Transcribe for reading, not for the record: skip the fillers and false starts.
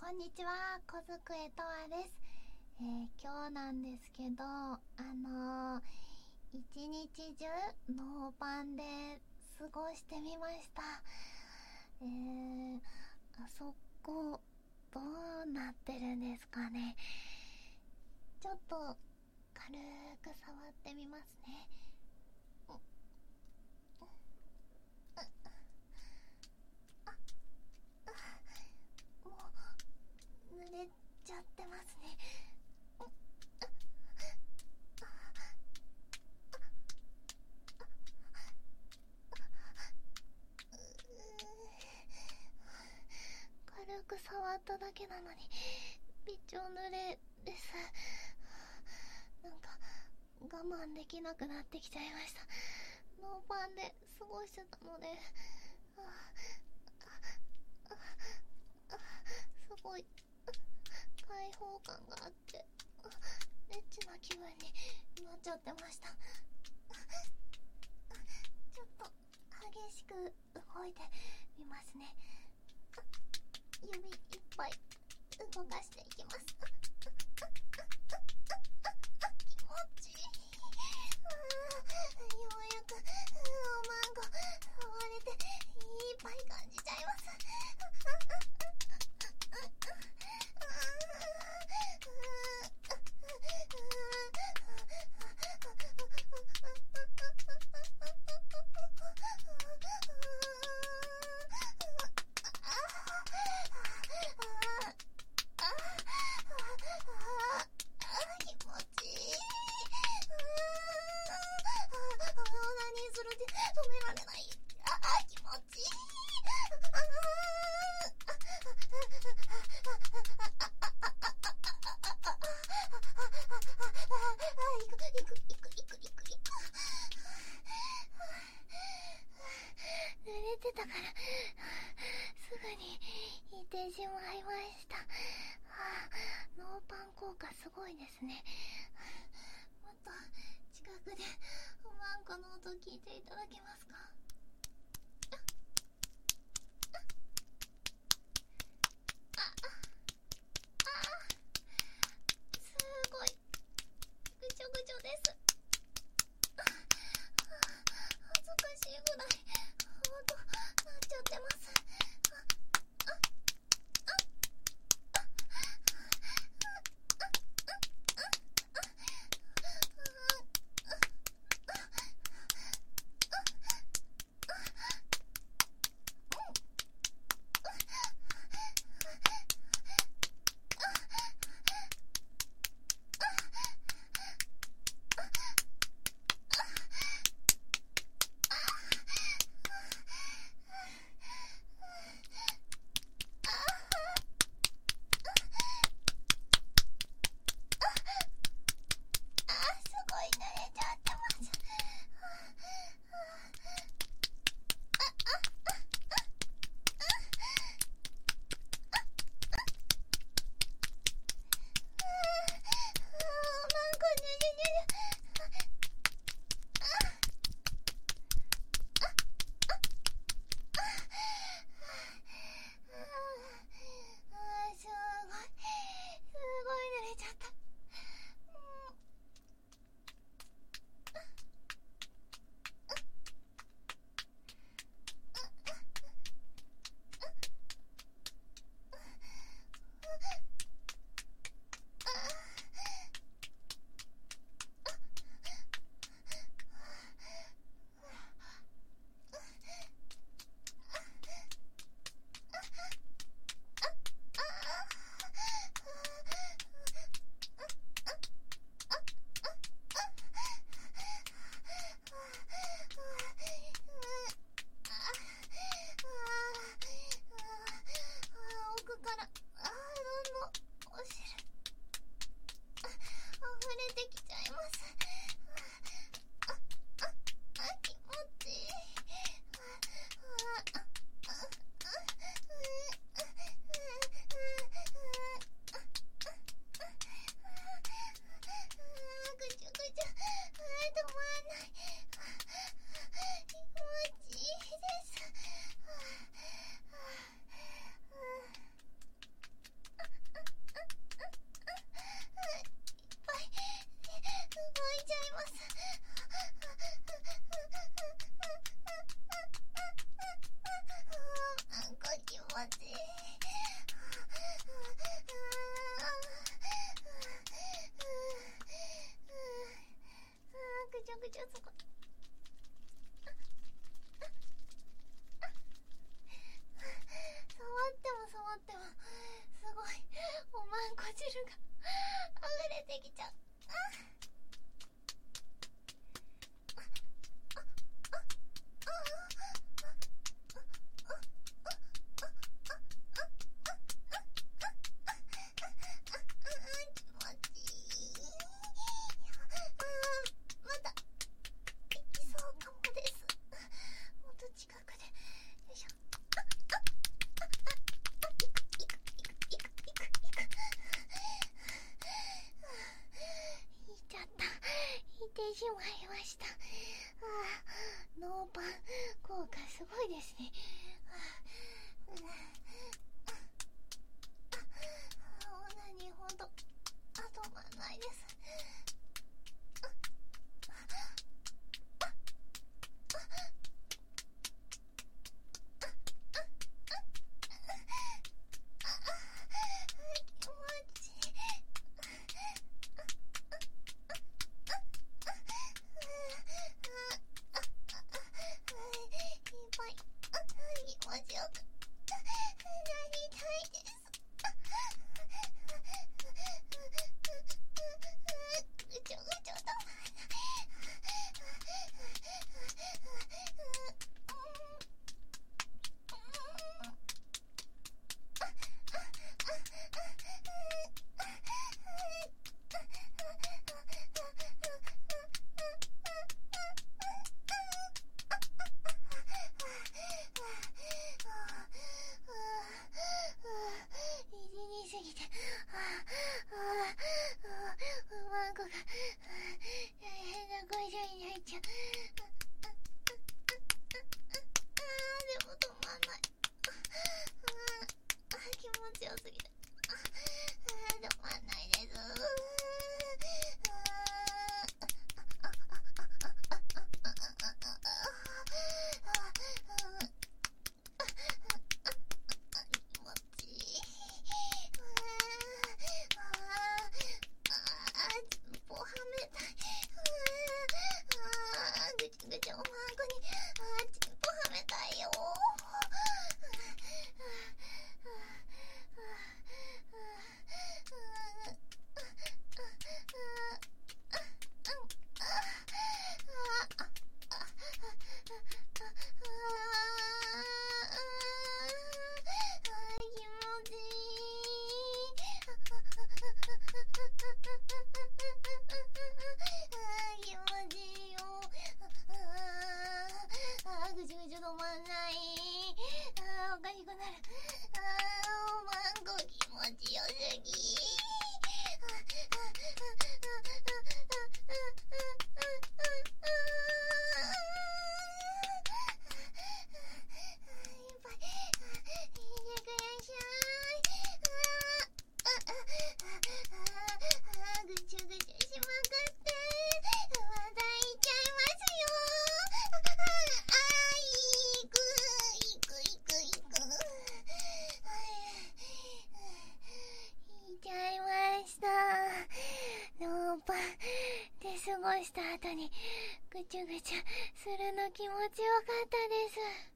こんにちは、小机とわです。今日なんですけど、一日中ノーパンで過ごしてみました。あそこどうなってるんですかね。ちょっと軽く触ってみますね。もう濡れちゃってますね。軽く触っただけなのにびちょ濡れです。なんか我慢できなくなってきちゃいました。ノーパンで過ごしてたので、すごい開放感があってエッチな気分になっちゃってました。ちょっと激しく動いてみますね。指いっぱい動かしていきます。気持ちいい。ようやくおまんこ触れていっぱい感じちゃいます。濡れてたからすぐに行ってしまいました。ノーパン効果すごいですね。もっと近くでおまんこの音聞いていただけますか。すごいぐちょぐちょです。恥ずかしいぐらい音なっちゃってます。 ごいおまんこ汁が溢れてきちゃう。まだいきそうかもです。もっと近くで。よいしょ。引いちゃった。引いてしまいました。ノーパン効果すごいですね。オナニーほんと後がないです。過ごした後にぐちゅぐちゅするの気持ちよかったです。